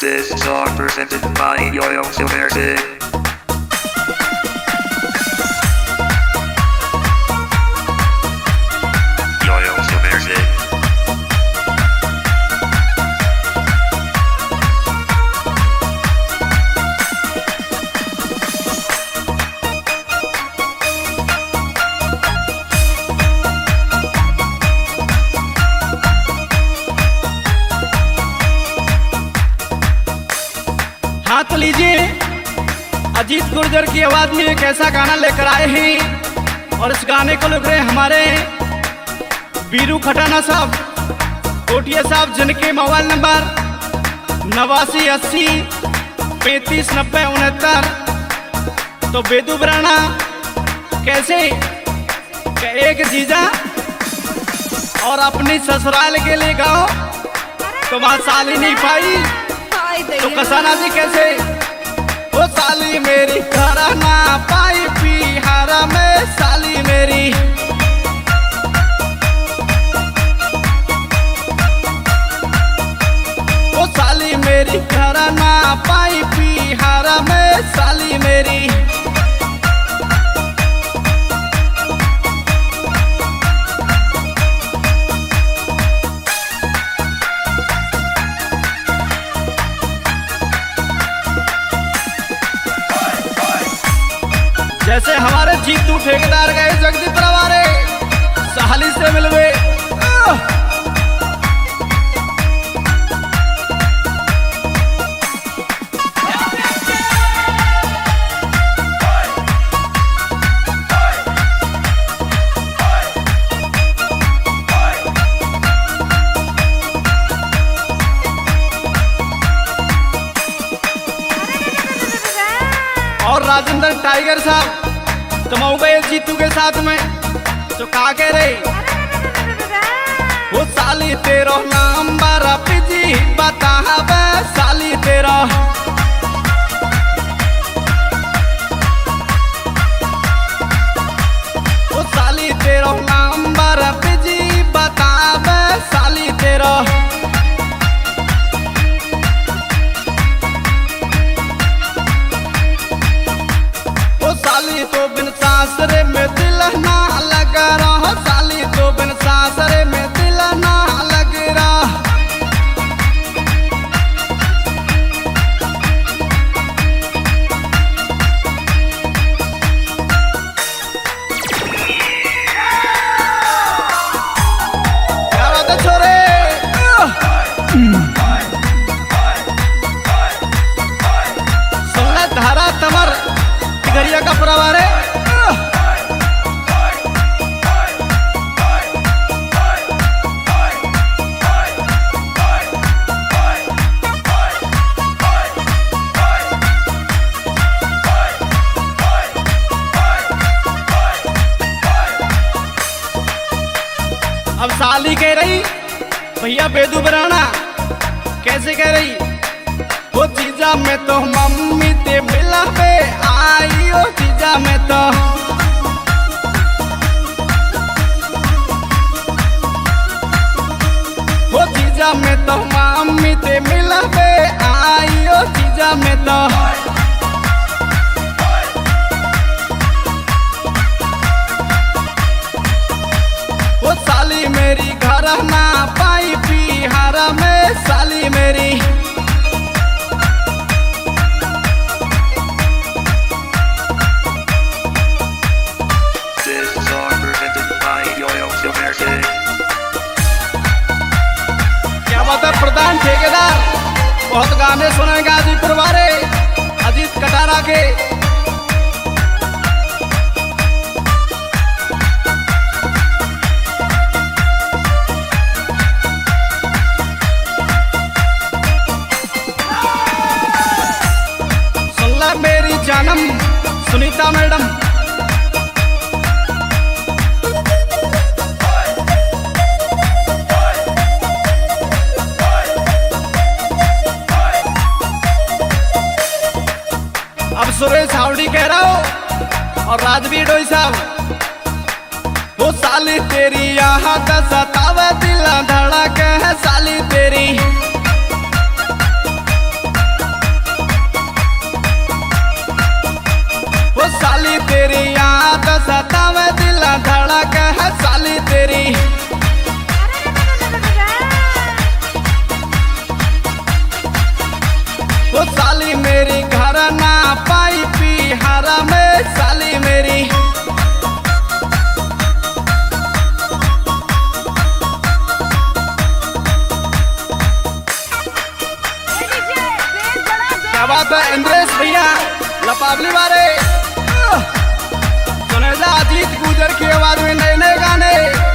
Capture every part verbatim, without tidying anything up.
This song presented by Yo-Yo Subversive. Yo-Yo Subversive. हाँ तो लीजिए, अजीत गुर्जर की आवाज में एक ऐसा गाना लेकर आए हैं और इस गाने को लिख रहे हैं हमारे बीरू खटाना साहब, कोटिया साहब, जिनके मोबाइल नंबर नवासी अस्सी पैंतीस नब्बे उनहत्तर। तो बेदू बराना कैसे एक जीजा और अपनी ससुराल के लिए गाओ तो वहाँ साली नहीं पाई तो कसाना जी कैसे वो साली मेरी घरा ना पाई पिहारा में साली मेरी। वो साली मेरी घरा ना पाई पिहारा में साली मेरी। जैसे हमारे जीतू ठेकेदार गए जगदीप प्रवारे साली से मिलवे और राजेंद्र टाइगर साहब तो मऊ गए जीतू के साथ में तो का कह रहे वो साली तेरो नाम बारा पिजी बता बे साली तेरा। वो साली तेरो नाम बारा पिजी बता बे साली तेरा। साली तो बिन सासरे में दिल ना लग रहा, साली तो बिन सासरे में दिल ना लग रहा। क्या बात है छोरे, सुनना धारा तमर गरिया का प्रवार है। अब साली कह रही भैया बेदू बराना कैसे कह रही वो जीजा में तो मम्मी ते मिला पे आई ओ जीजा में तो। वो जीजा में तो मम्मी ते मिला पे आई ओ जीजा में तो। वो साली मेरी घर ना पाई पिहारा में साली मेरी। क्या बात है प्रधान ठेकेदार, बहुत गाने सुनाएंगे गाजीपुर वाले अजीत कटारा के। सुन ला मेरी जानम सुनीता मैडम, अब सुरेश हावड़ी कह रहा हो और राजवीर डोई साहब वो साली तेरी यहाँ का सतावा दिल धड़क है साली तेरी। तेरी याद सतावे दिल धड़क है साली तेरी। वो साली मेरी घर ना पाई पिहारा में साली मेरी। क्या बात है इंद्रेश भैया लपावली वाले सुनेला अजीत गुजर की आवाज में नए नए गाने।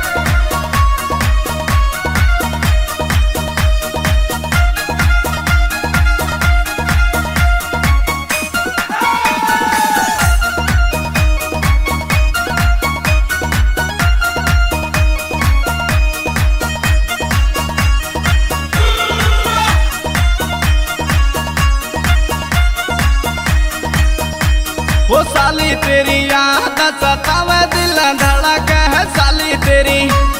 वो साली तेरी याद सतावे दिल धड़क है साली तेरी।